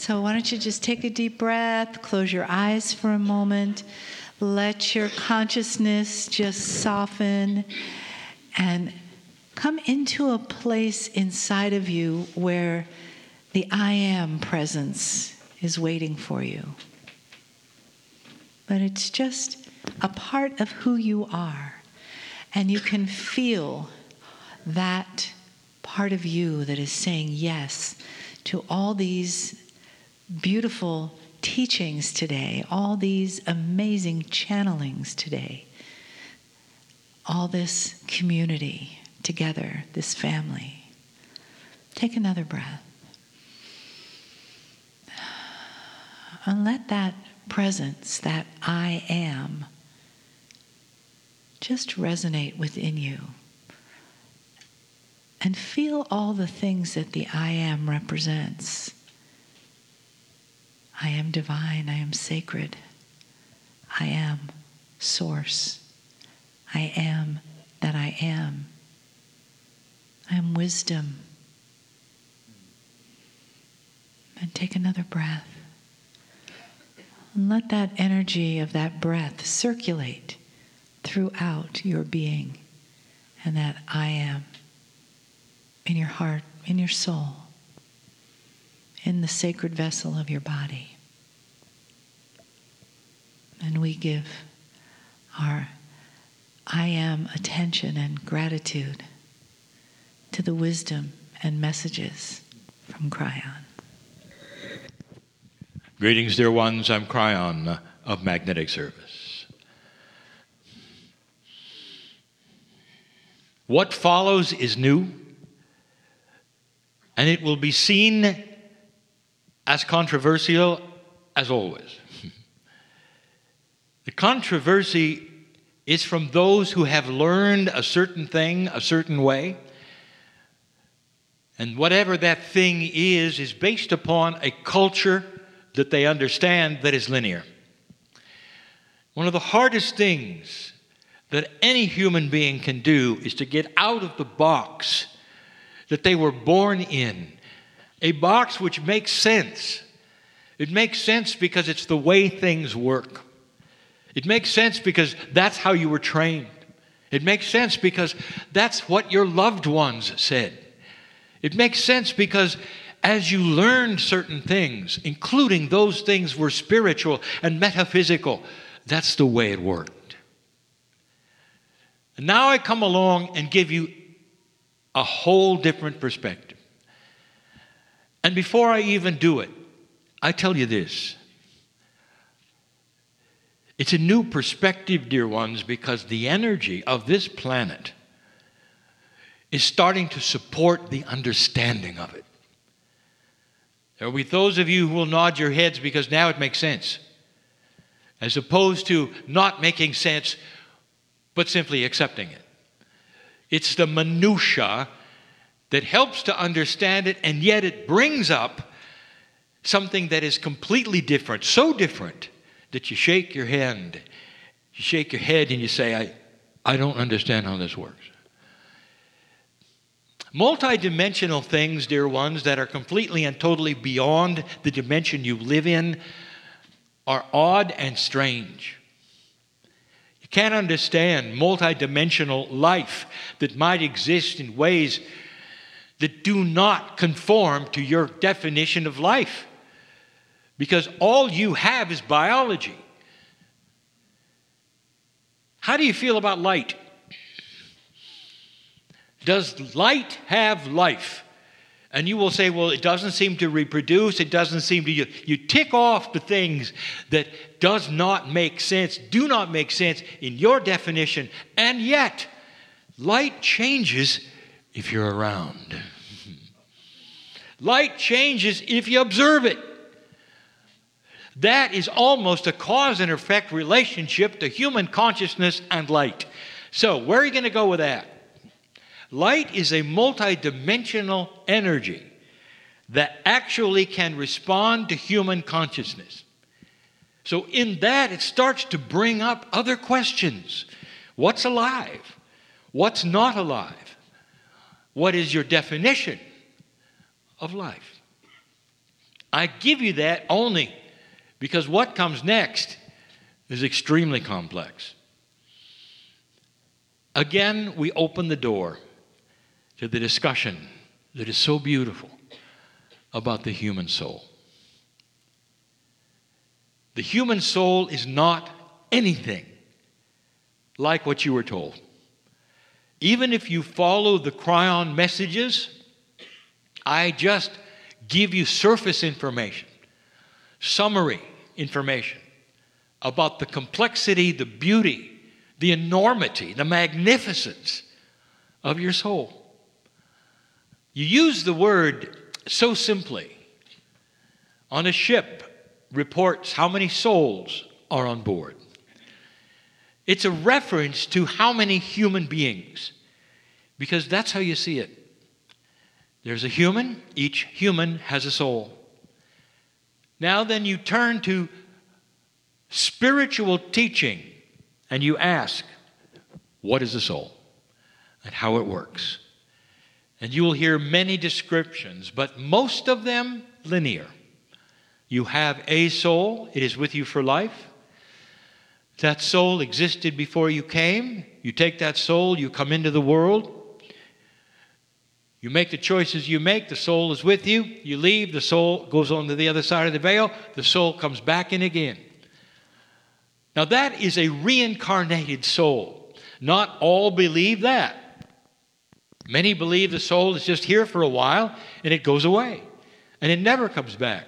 So why don't you just take a deep breath, close your eyes for a moment, let your consciousness just soften and come into a place inside of you where the I am presence is waiting for you. But it's just a part of who you are. And you can feel that part of you that is saying yes to all these beautiful teachings today, all these amazing channelings today, all this community together, this family. Take another breath. And let that presence, that I am, just resonate within you. And feel all the things that the I am represents. I am divine, I am sacred, I am source, I am that I am wisdom. And take another breath. And let that energy of that breath circulate throughout your being and that I am in your heart, in your soul, in the sacred vessel of your body. And we give our I am attention and gratitude to the wisdom and messages from Kryon. Greetings, dear ones. I'm Kryon of Magnetic Service. What follows is new, and it will be seen as controversial as always. The controversy is from those who have learned a certain thing a certain way, and whatever that thing is based upon a culture that they understand that is linear. One of the hardest things that any human being can do is to get out of the box that they were born in, a box which makes sense. It makes sense because it's the way things work. It makes sense because that's how you were trained. It makes sense because that's what your loved ones said. It makes sense because as you learned certain things, including those things were spiritual and metaphysical, that's the way it worked. And now I come along and give you a whole different perspective. And before I even do it, I tell you this. It's a new perspective, dear ones, because the energy of this planet is starting to support the understanding of it. There will be those of you who will nod your heads because now it makes sense, as opposed to not making sense, but simply accepting it. It's the minutia that helps to understand it, and yet it brings up something that is completely different, so different that you shake your head. You shake your head and you say, I don't understand how this works. Multidimensional things, dear ones, that are completely and totally beyond the dimension you live in are odd and strange. You can't understand multidimensional life that might exist in ways that do not conform to your definition of life, because all you have is biology. How do you feel about light? Does light have life? And you will say, well, it doesn't seem to reproduce. It doesn't seem to... You tick off the things that does not make sense, do not make sense in your definition. And yet, light changes if you're around. Light changes if you observe it. That is almost a cause and effect relationship to human consciousness and light. So, where are you going to go with that? Light is a multidimensional energy that actually can respond to human consciousness. So in that, it starts to bring up other questions. What's alive? What's not alive? What is your definition of life? I give you that only because what comes next is extremely complex. Again, we open the door to the discussion that is so beautiful about the human soul. The human soul is not anything like what you were told. Even if you follow the Kryon messages, I just give you surface information, summary information about the complexity, the beauty, the enormity, the magnificence of your soul. You use the word so simply. On a ship, reports how many souls are on board. It's a reference to how many human beings, because that's how you see it. There's a human, each human has a soul. Now then you turn to spiritual teaching and you ask, what is a soul and how it works? And you will hear many descriptions, but most of them linear. You have a soul, it is with you for life. That soul existed before you came. You take that soul, you come into the world. You make the choices you make, the soul is with you. You leave, the soul goes on to the other side of the veil. The soul comes back in again. Now that is a reincarnated soul. Not all believe that. Many believe the soul is just here for a while and it goes away. And it never comes back.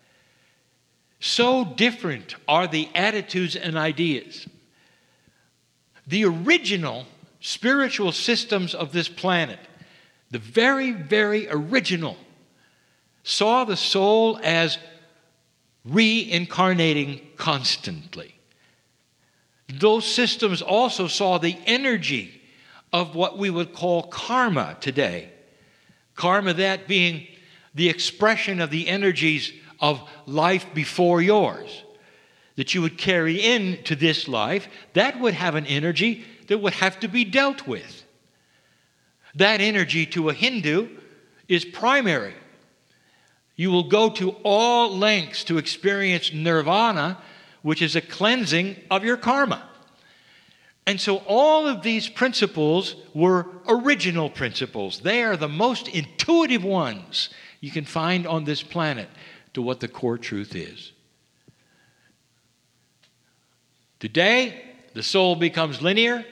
So different are the attitudes and ideas. The original spiritual systems of this planet, the very, very original, saw the soul as reincarnating constantly. Those systems also saw the energy of what we would call karma today. Karma, that being the expression of the energies of life before yours, that you would carry into this life, that would have an energy that would have to be dealt with. That energy to a Hindu is primary. You will go to all lengths to experience nirvana, which is a cleansing of your karma. And so all of these principles were original principles. They are the most intuitive ones you can find on this planet to what the core truth is. Today, the soul becomes linear,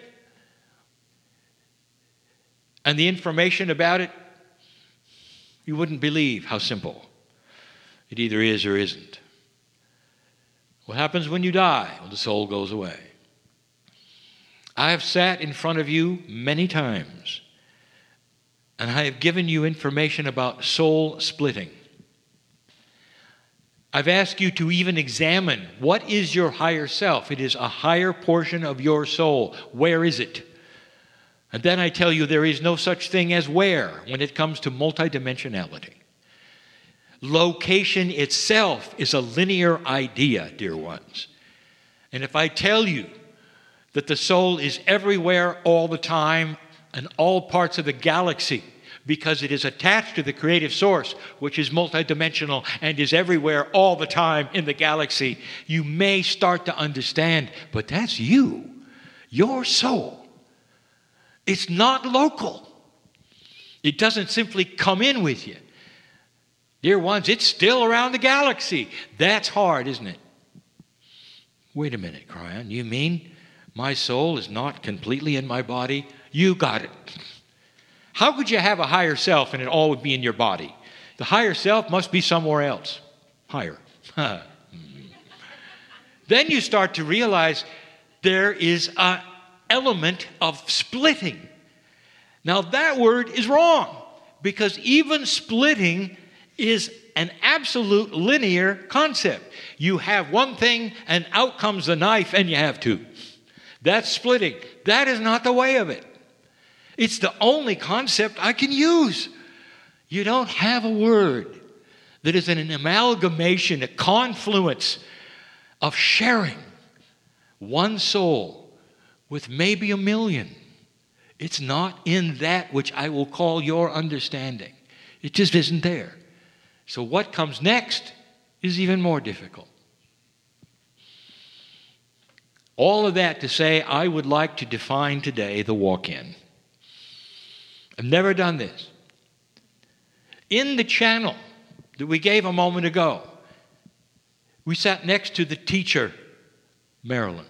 and the information about it, you wouldn't believe how simple it either is or isn't. What happens when you die? Well, the soul goes away. I have sat in front of you many times, and I have given you information about soul splitting. I've asked you to even examine what is your higher self. It is a higher portion of your soul. Where is it? And then I tell you there is no such thing as where when it comes to multidimensionality. Location itself is a linear idea, dear ones. And if I tell you that the soul is everywhere all the time in all parts of the galaxy, because it is attached to the creative source, which is multidimensional and is everywhere all the time in the galaxy, you may start to understand, but that's you, your soul. It's not local. It doesn't simply come in with you. Dear ones, it's still around the galaxy. That's hard, isn't it? Wait a minute, Kryon. You mean my soul is not completely in my body? You got it. How could you have a higher self and it all would be in your body? The higher self must be somewhere else. Higher. Then you start to realize there is an element of splitting. Now that word is wrong, because even splitting is an absolute linear concept. You have one thing and out comes the knife and you have two. That's splitting. That is not the way of it. It's the only concept I can use. You don't have a word that is an amalgamation, a confluence of sharing one soul with maybe 1 million. It's not in that which I will call your understanding. It just isn't there. So what comes next is even more difficult. All of that to say, I would like to define today the walk-in. I've never done this. In the channel that we gave a moment ago, we sat next to the teacher, Marilyn.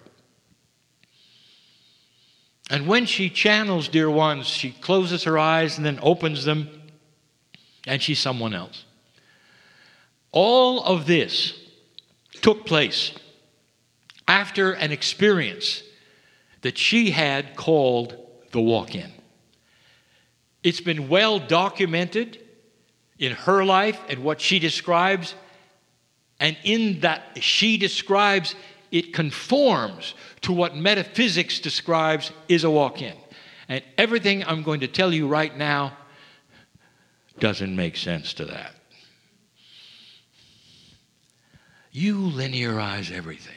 And when she channels, dear ones, she closes her eyes and then opens them, and she's someone else. All of this took place after an experience that she had called the walk-in. It's been well documented in her life and what she describes, and in that she describes, it conforms to what metaphysics describes is a walk-in. And everything I'm going to tell you right now doesn't make sense to that. You linearize everything.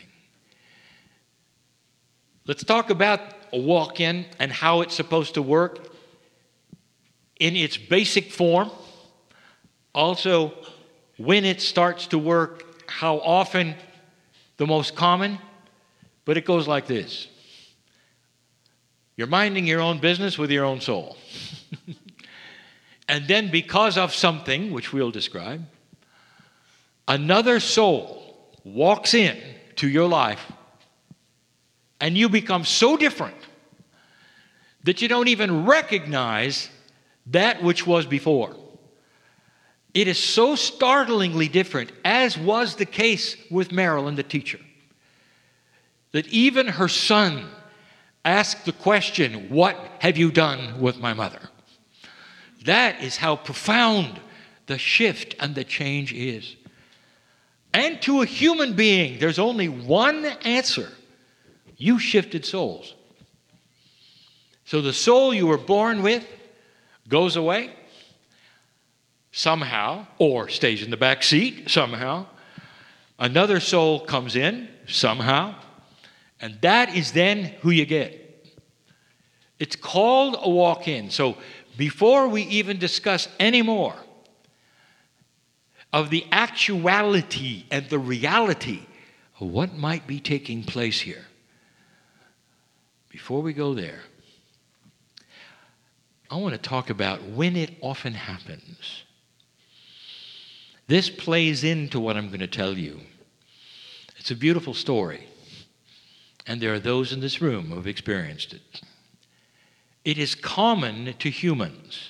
Let's talk about a walk-in and how it's supposed to work in its basic form. Also, when it starts to work, how often, the most common, but it goes like this. You're minding your own business with your own soul. And then because of something, which we'll describe, another soul walks in to your life, and you become so different that you don't even recognize that which was before. It is so startlingly different, as was the case with Marilyn, the teacher, that even her son asked the question, "What have you done with my mother?" That is how profound the shift and the change is. And to a human being, there's only one answer. You shifted souls. So the soul you were born with goes away somehow, or stays in the back seat somehow. Another soul comes in somehow, and that is then who you get. It's called a walk-in. So before we even discuss any more of the actuality and the reality of what might be taking place here, before we go there, I want to talk about when it often happens. This plays into what I'm going to tell you. It's a beautiful story, and there are those in this room who have experienced it. It is common to humans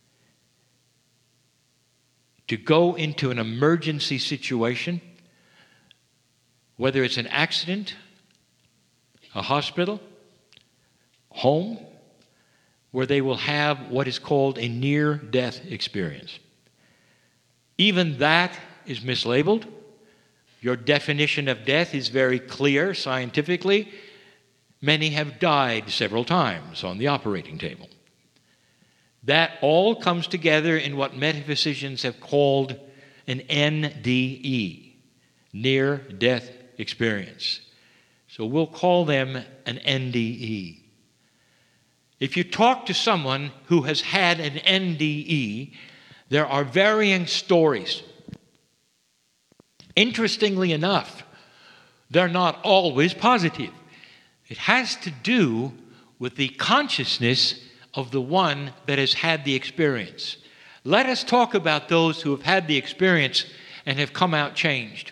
to go into an emergency situation, whether it's an accident, a hospital, home, where they will have what is called a near-death experience. Even that is mislabeled. Your definition of death is very clear scientifically. Many have died several times on the operating table. That all comes together in what metaphysicians have called an NDE, near-death experience. So we'll call them an NDE. If you talk to someone who has had an NDE, there are varying stories. Interestingly enough, they're not always positive. It has to do with the consciousness of the one that has had the experience. Let us talk about those who have had the experience and have come out changed.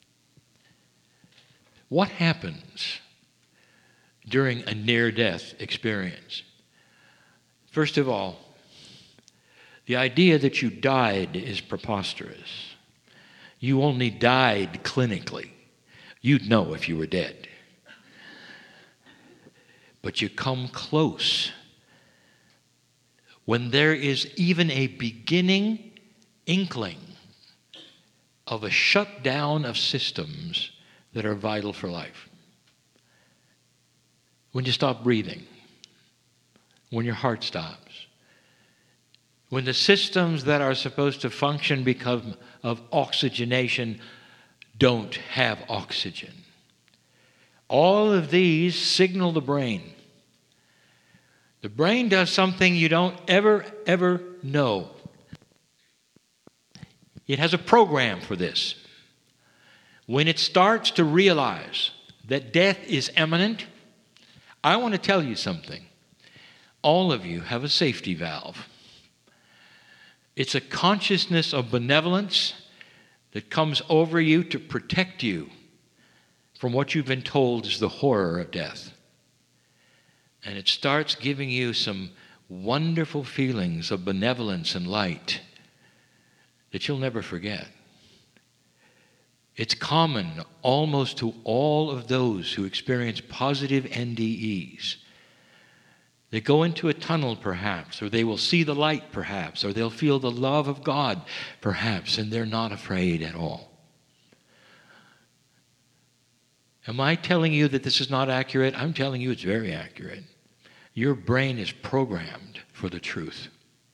What happens during a near-death experience? First of all, the idea that you died is preposterous. You only died clinically. You'd know if you were dead. But you come close when there is even a beginning inkling of a shutdown of systems that are vital for life. When you stop breathing, when your heart stops, when the systems that are supposed to function because of oxygenation don't have oxygen. All of these signal the brain. The brain does something you don't ever know. It has a program for this. when it starts to realize that death is imminent, I want to tell you something. All of you have a safety valve. It's a consciousness of benevolence that comes over you to protect you from what you've been told is the horror of death. And it starts giving you some wonderful feelings of benevolence and light that you'll never forget. It's common almost to all of those who experience positive NDEs. They go into a tunnel perhaps, or they will see the light perhaps, or they'll feel the love of God perhaps, and they're not afraid at all. Am I telling you that this is not accurate? I'm telling you it's very accurate. Your brain is programmed for the truth.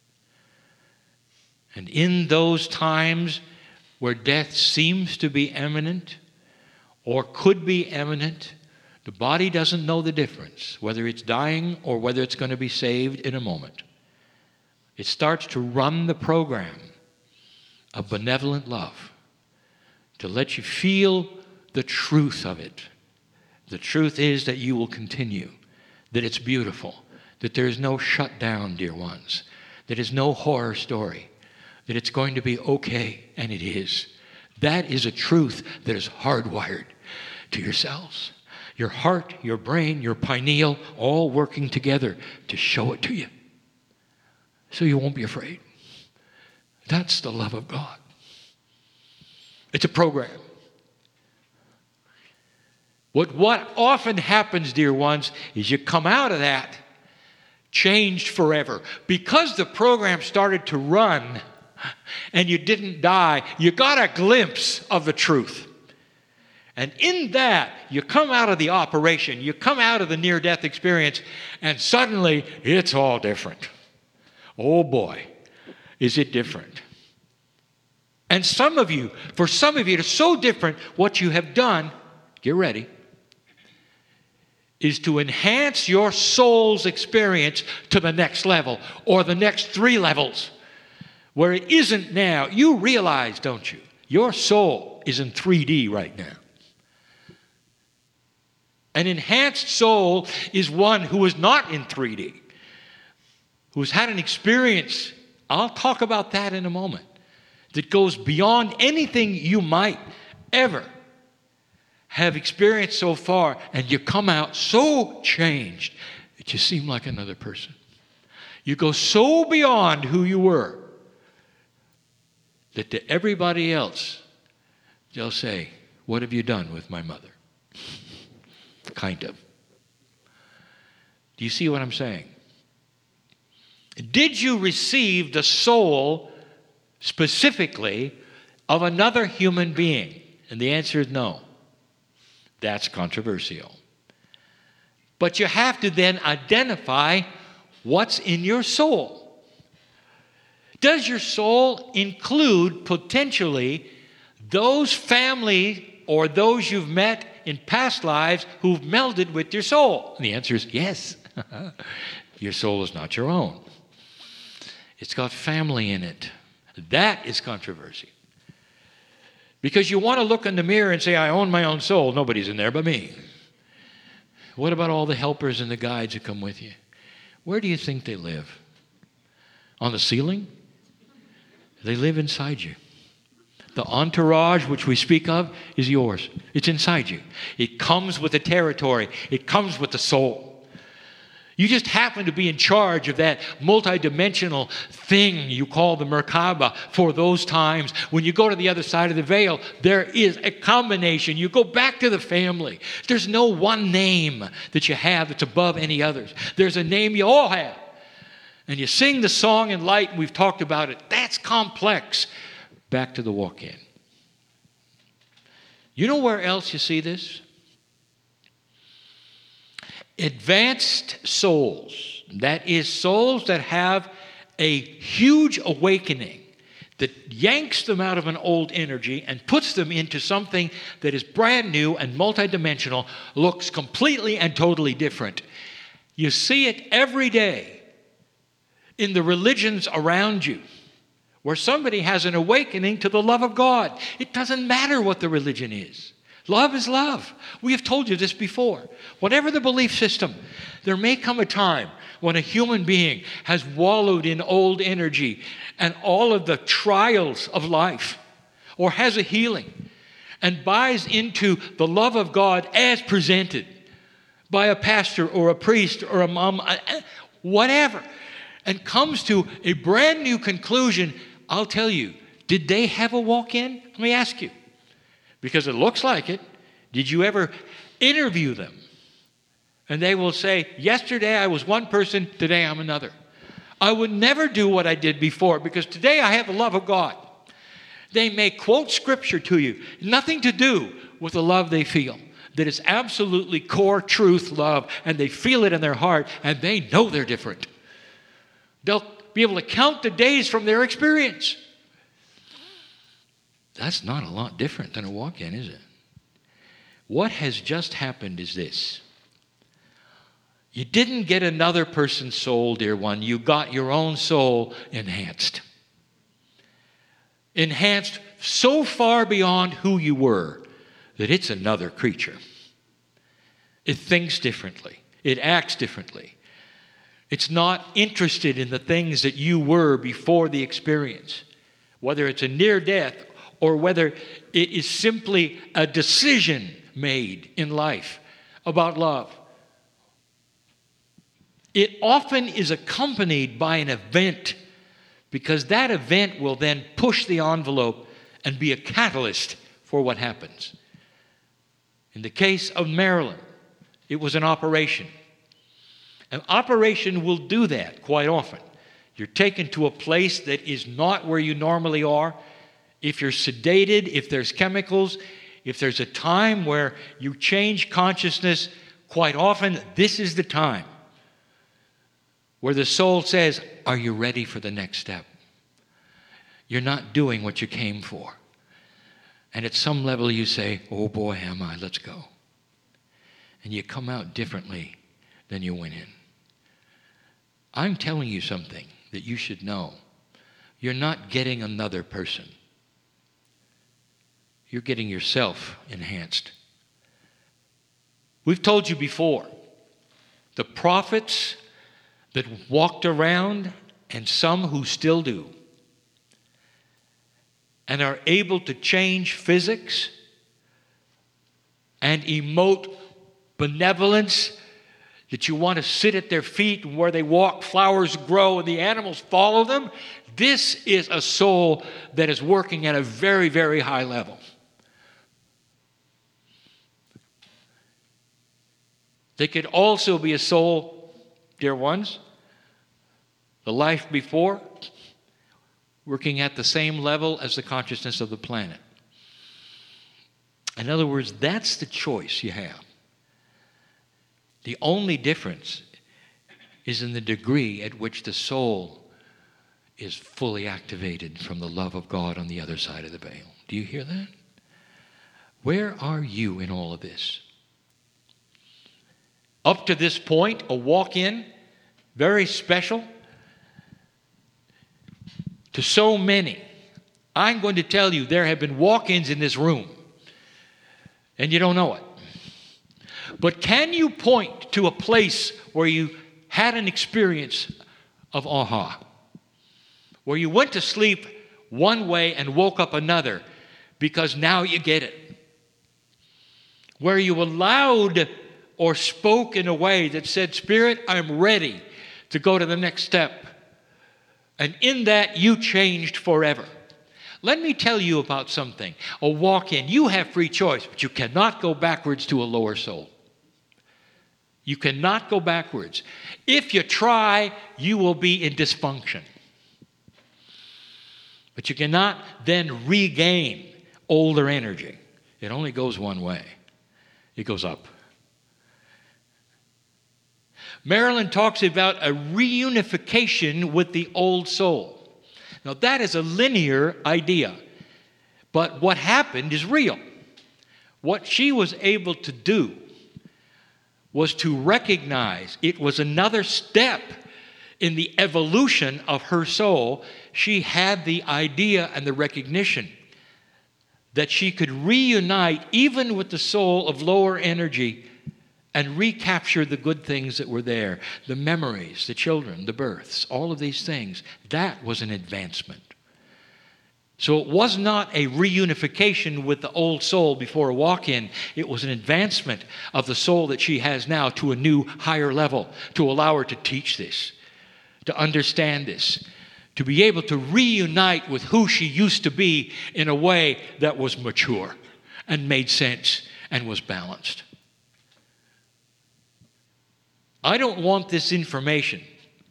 And in those times where death seems to be imminent or could be imminent, the body doesn't know the difference, whether it's dying or whether it's going to be saved in a moment. It starts to run the program of benevolent love to let you feel the truth of it. The truth is that you will continue, that it's beautiful, that there's no shutdown, dear ones, that is no horror story, that it's going to be okay, and it is. That is a truth that is hardwired to your cells. Your heart, your brain, your pineal, all working together to show it to you. So you won't be afraid. That's the love of God. It's a program. What often happens, dear ones, is you come out of that changed forever. Because the program started to run and you didn't die, you got a glimpse of the truth. And in that, you come out of the operation, you come out of the near-death experience, and suddenly it's all different. Oh boy, is it different. And for some of you, it's so different. What you have done, get ready, is to enhance your soul's experience to the next level, or the next 3 levels, where it isn't now. You realize, don't you? Your soul is in 3D right now. An enhanced soul is one who is not in 3D, who has had an experience, I'll talk about that in a moment, that goes beyond anything you might ever have experienced so far, and you come out so changed that you seem like another person. You go so beyond who you were that to everybody else, they'll say, "What have you done with my mother?" Kind of. Do you see what I'm saying? Did you receive the soul specifically of another human being? And the answer is no. That's controversial. But you have to then identify what's in your soul. Does your soul include potentially those family or those you've met in past lives who've melded with your soul? And the answer is yes. Your soul is not your own. It's got family in it. That is controversy. Because you want to look in the mirror and say, "I own my own soul. Nobody's in there but me." What about all the helpers and the guides who come with you? Where do you think they live? On the ceiling? They live inside you. The entourage which we speak of is yours. It's inside you. It comes with the territory. It comes with the soul. You just happen to be in charge of that multidimensional thing you call the Merkaba for those times. When you go to the other side of the veil, there is a combination. You go back to the family. There's no one name that you have that's above any others. There's a name you all have. And you sing the song in light, and we've talked about it. That's complex. Back to the walk-in. You know where else you see this? Advanced souls, that is, souls that have a huge awakening that yanks them out of an old energy and puts them into something that is brand new and multidimensional, looks completely and totally different. You see it every day in the religions around you, where somebody has an awakening to the love of God. It doesn't matter what the religion is. Love is love. We have told you this before. Whatever the belief system, there may come a time when a human being has wallowed in old energy and all of the trials of life, or has a healing and buys into the love of God as presented by a pastor or a priest or a mom, whatever, and comes to a brand new conclusion. I'll tell you, did they have a walk-in? Let me ask you, because it looks like it. Did you ever interview them? And they will say, yesterday I was one person, today I'm another. I would never do what I did before because today I have the love of God. They may quote scripture to you, nothing to do with the love they feel. That is absolutely core truth love, and they feel it in their heart, and they know they're different. They'll be able to count the days from their experience. That's not a lot different than a walk-in, is it? What has just happened is this. You didn't get another person's soul, dear one. You got your own soul enhanced. Enhanced so far beyond who you were that it's another creature. It thinks differently. It acts differently. It's not interested in the things that you were before the experience, whether it's a near death or whether it is simply a decision made in life about love. It often is accompanied by an event, because that event will then push the envelope and be a catalyst for what happens. In the case of Marilyn, it was an operation. An operation will do that quite often. You're taken to a place that is not where you normally are. If you're sedated, if there's chemicals, if there's a time where you change consciousness, quite often this is the time where the soul says, are you ready for the next step? You're not doing what you came for. And at some level you say, oh boy, am I, let's go. And you come out differently than you went in. I'm telling you something that you should know. You're not getting another person. You're getting yourself enhanced. We've told you before, the prophets that walked around, and some who still do, and are able to change physics and emote benevolence, that you want to sit at their feet, and where they walk, flowers grow and the animals follow them. This is a soul that is working at a very, very high level. They could also be a soul, dear ones, the life before, working at the same level as the consciousness of the planet. In other words, that's the choice you have. The only difference is in the degree at which the soul is fully activated from the love of God on the other side of the veil. Do you hear that? Where are you in all of this? Up to this point, a walk-in, very special to so many. I'm going to tell you, there have been walk-ins in this room, and you don't know it. But can you point to a place where you had an experience of aha? Where you went to sleep one way and woke up another because now you get it? Where you allowed or spoke in a way that said, Spirit, I'm ready to go to the next step. And in that, you changed forever. Let me tell you about something. A walk-in, you have free choice, but you cannot go backwards to a lower soul. You cannot go backwards. If you try, you will be in dysfunction. But you cannot then regain older energy. It only goes one way. It goes up. Marilyn talks about a reunification with the old soul. Now, that is a linear idea, but what happened is real. What she was able to do was to recognize it was another step in the evolution of her soul, she had the idea and the recognition that she could reunite even with the soul of lower energy and recapture the good things that were there, the memories, the children, the births, all of these things. That was an advancement. So it was not a reunification with the old soul before a walk-in. It was an advancement of the soul that she has now to a new, higher level, to allow her to teach this, to understand this, to be able to reunite with who she used to be in a way that was mature and made sense and was balanced. I don't want this information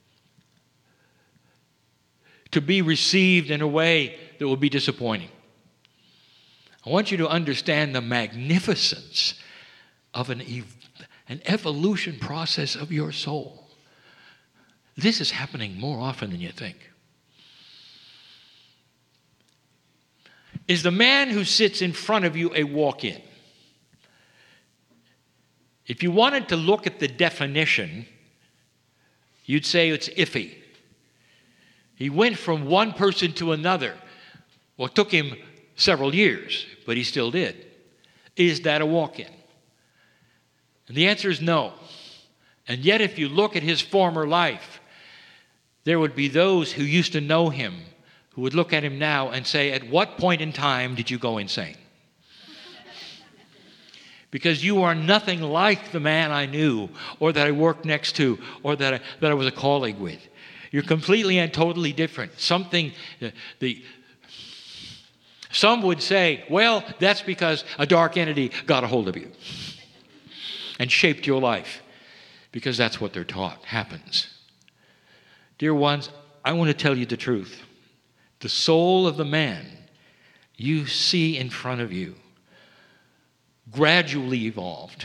to be received in a way that will be disappointing. I want you to understand the magnificence of an evolution process of your soul. This is happening more often than you think. Is the man who sits in front of you a walk-in? If you wanted to look at the definition, you'd say it's iffy. He went from one person to another. Well, it took him several years, but he still did. Is that a walk-in? And the answer is no. And yet, if you look at his former life, there would be those who used to know him who would look at him now and say, at what point in time did you go insane? Because you are nothing like the man I knew, or that I worked next to, or that I was a colleague with. You're completely and totally different. Some would say, well, that's because a dark entity got a hold of you and shaped your life, because that's what they're taught happens. Dear ones, I want to tell you the truth. The soul of the man you see in front of you gradually evolved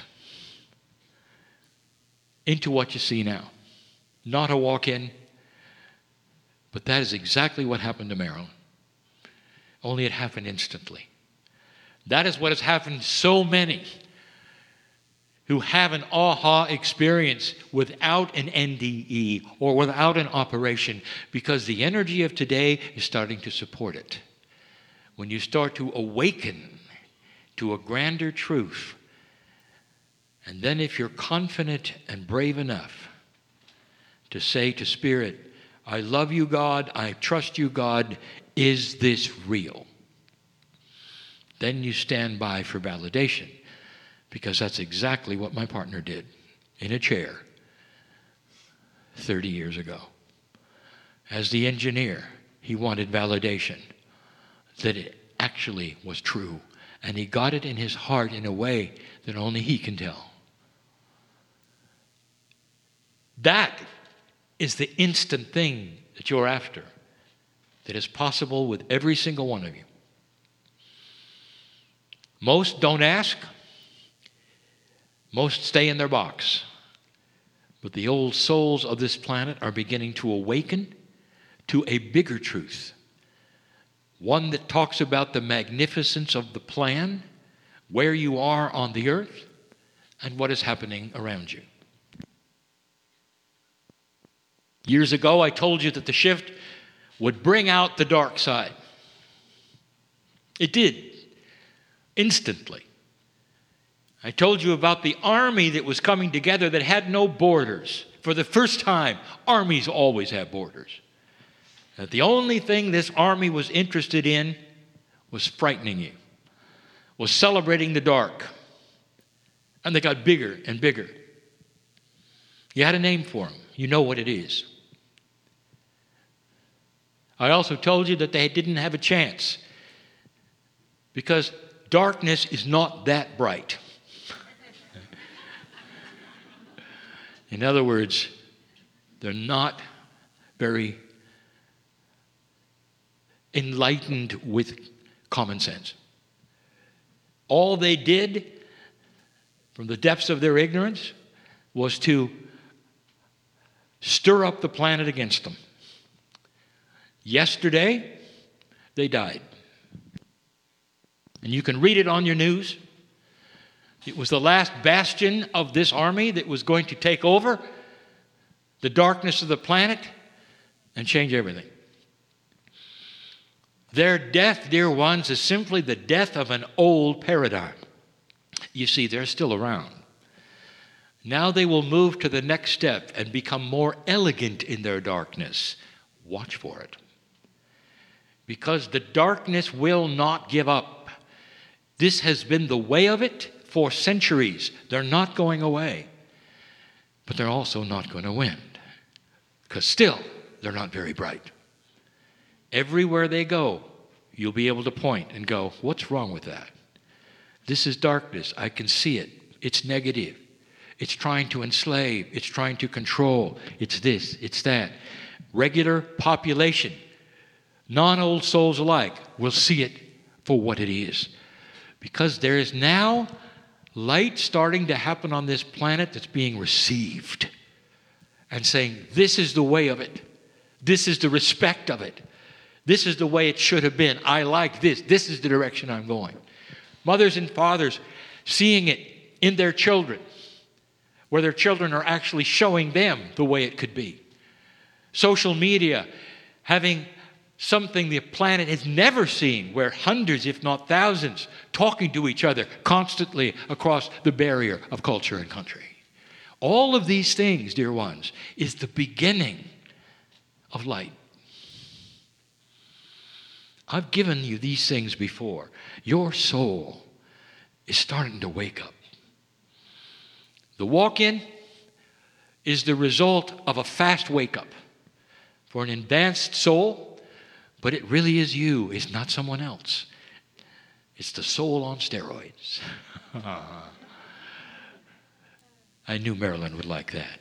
into what you see now. Not a walk-in, but that is exactly what happened to Marilyn. Only it happened instantly. That is what has happened to so many who have an aha experience without an NDE or without an operation, because the energy of today is starting to support it. When you start to awaken to a grander truth, and then if you're confident and brave enough to say to Spirit, I love you, God, I trust you, God, is this real? Then you stand by for validation, because that's exactly what my partner did in a chair 30 years ago. As the engineer, he wanted validation that it actually was true. And he got it in his heart in a way that only he can tell. That is the instant thing that you're after, that is possible with every single one of you. Most don't ask. Most stay in their box. But the old souls of this planet are beginning to awaken to a bigger truth. One that talks about the magnificence of the plan, where you are on the earth, and what is happening around you. Years ago, I told you that the shift would bring out the dark side. It did, instantly. I told you about the army that was coming together that had no borders. For the first time, armies always have borders. That the only thing this army was interested in was frightening you, was celebrating the dark. And they got bigger and bigger. You had a name for them. You know what it is. I also told you that they didn't have a chance, because darkness is not that bright. In other words, they're not very enlightened with common sense. All they did from the depths of their ignorance was to stir up the planet against them. Yesterday, they died. And you can read it on your news. It was the last bastion of this army that was going to take over. the darkness of the planet and change everything. Their death, dear ones, is simply the death of an old paradigm. You see, they're still around. Now they will move to the next step and become more elegant in their darkness. Watch for it. Because the darkness will not give up. This has been the way of it for centuries. They're not going away. But they're also not going to win. Because still, they're not very bright. Everywhere they go, you'll be able to point and go, what's wrong with that? This is darkness. I can see it. It's negative. It's trying to enslave. It's trying to control. It's this. It's that. Regular population, non-old souls alike, will see it for what it is. Because there is now light starting to happen on this planet that's being received. And saying, this is the way of it. This is the respect of it. This is the way it should have been. I like this. This is the direction I'm going. Mothers and fathers seeing it in their children, where their children are actually showing them the way it could be. Social media having something the planet has never seen, where hundreds, if not thousands, talking to each other constantly across the barrier of culture and country. All of these things, dear ones, is the beginning of light. I've given you these things before. Your soul is starting to wake up. The walk-in is the result of a fast wake-up for an advanced soul, but it really is you. It's not someone else. It's the soul on steroids. I knew Marilyn would like that.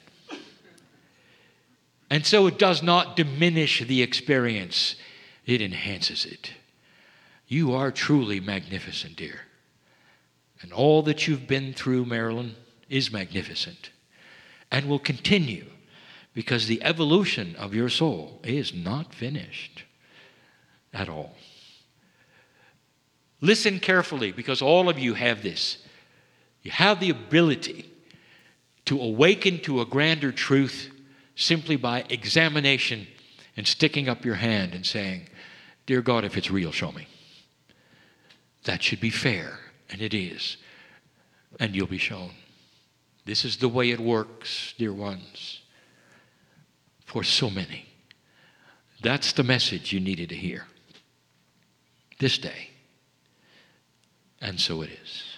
And so it does not diminish the experience. It enhances it. You are truly magnificent, dear. And all that you've been through, Marilyn, is magnificent and will continue, because the evolution of your soul is not finished at all. Listen carefully, because all of you have this. You have the ability to awaken to a grander truth simply by examination and sticking up your hand and saying, dear God, if it's real, show me. That should be fair, and it is. And you'll be shown. This is the way it works, dear ones, for so many. That's the message you needed to hear this day. And so it is.